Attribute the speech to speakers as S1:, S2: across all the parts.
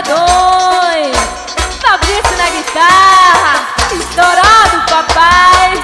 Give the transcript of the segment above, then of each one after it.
S1: Paredões, Fabrício na guitarra, estourado papai.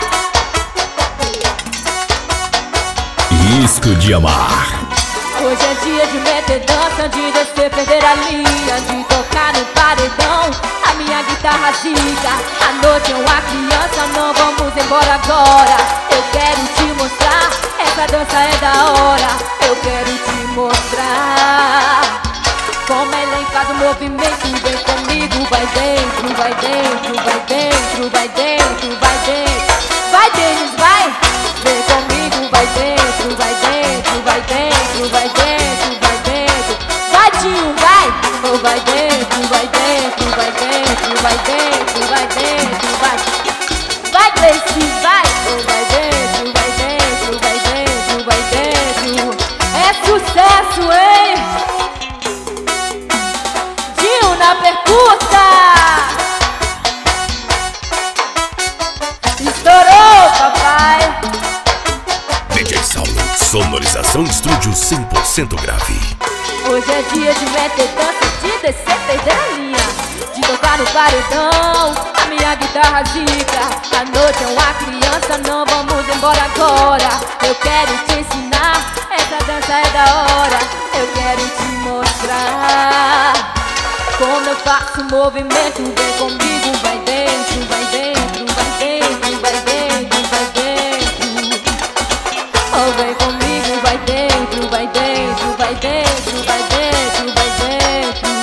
S2: Risco de amar.
S1: Hoje é dia de meter dança, de descer, perder a linha, de tocar no paredão, a minha guitarra zica. A noite é uma criança, não vamos embora agora. Eu quero te mostrar, essa dança é da hora. Eu quero te mostrar como ela faz o movimento. Vem comigo, vai dentro, vai dentro, vai dentro, vai dentro, vai dentro. Vai Denis, vai! Vem comigo, vai dentro, vai dentro, vai dentro, vai dentro, vai dentro. Vai Dinho, vai! Oh, vai dentro, vai dentro, vai dentro, vai dentro, vai dentro, vai. Vai Gleice, vai! Oh, vai dentro, vai dentro, vai dentro, vai dentro. É sucesso, hein? Dinho na percussa! Estourou, papai!
S2: DJ Saulo, sonorização estúdio 100% grave.
S1: Hoje é dia de meter dança, de descer, perder a linha, de tocar no paredão, a minha guitarra zica. A noite é uma criança, não vamos embora agora. Eu quero te ensinar, essa dança é da hora. Eu quero te mostrar como eu faço o movimento. Vem comigo, vai dentro, vai dentro, vai dentro, vai dentro, vai dentro. Oh, vem comigo, vai dentro, vai dentro, vai dentro, vai dentro, vai dentro.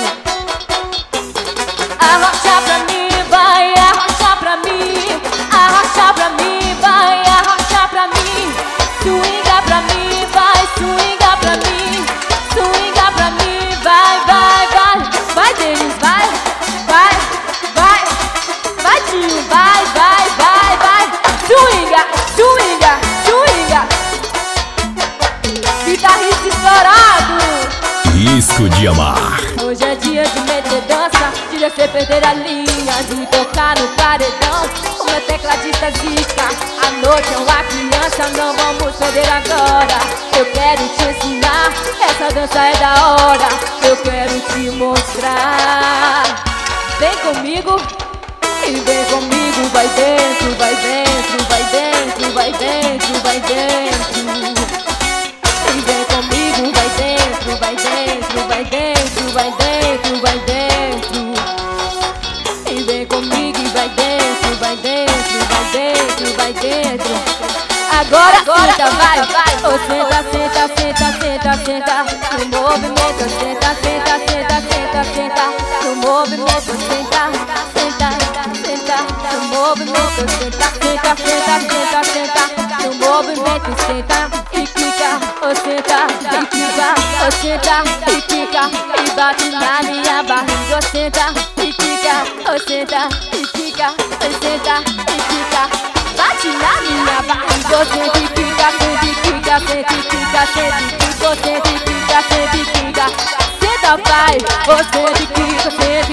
S1: Arrocha pra mim, vai arrocha pra mim, arrocha pra mim, vai arrocha pra mim. Swinga pra mim, vai swinga pra mim, swinga pra mim, vai, vai, vai. Vai Denis, vai, vai, vai, vai Dinho, vai, vai, vai, vai. Swinga, swinga, swinga. Guitarrista estourado.
S2: Risco de amar.
S1: Hoje é dia de meter dança, de descer, perder a linha, de tocar no paredão, o meu tecladista zica. A noite é uma criança, não vamos perder agora. Eu quero te ensinar, essa dança é da hora. Eu quero te mostrar. Vem comigo e vem comigo, vai dentro, vai dentro, vai dentro, vai dentro, vai dentro. E vem comigo, vai dentro, vai dentro, vai dentro, vai dentro, vai dentro. E vem comigo, vai dentro, vai dentro, vai dentro, vai dentro. Agora senta, vai, vai. Oh, senta, senta, senta, senta, senta. No movimento, senta, senta, senta, senta, senta. No movimento, senta, senta, senta. No movimento, senta, senta, senta, senta, senta. No movimento, senta e quica. Oh, senta e quica. Oh, senta e quica. E bate na minha barriga. Oh, senta e quica. Oh, senta e quica. Oh, senta e quica. Bate na minha barriga, sente quica, sente quica, sente quica, sente quica, sente quica, sente quica. Senta, pai, você de quica, sente